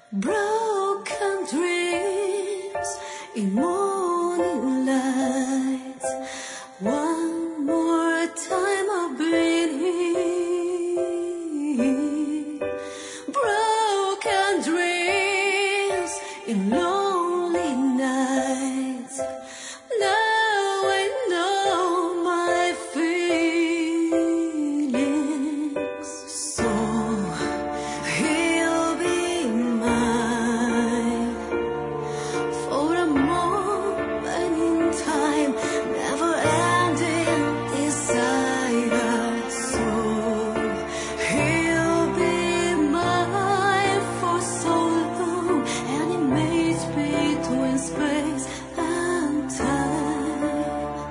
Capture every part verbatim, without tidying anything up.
Broken dreams in morning lights. One more time of bleeding. Broken dreams in lonely nights. Now I know my feelings. So he'll be mine for a moment in time, never ending desire. So he'll be mine for so long, and it meets between space and time.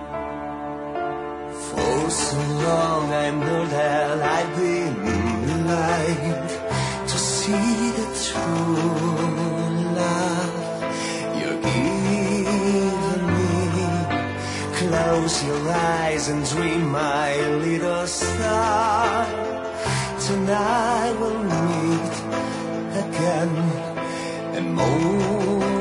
For so long I know that I've been alive to see the true love you're giving me. Close your eyes and dream, my little star. Tonight we'll meet again and more.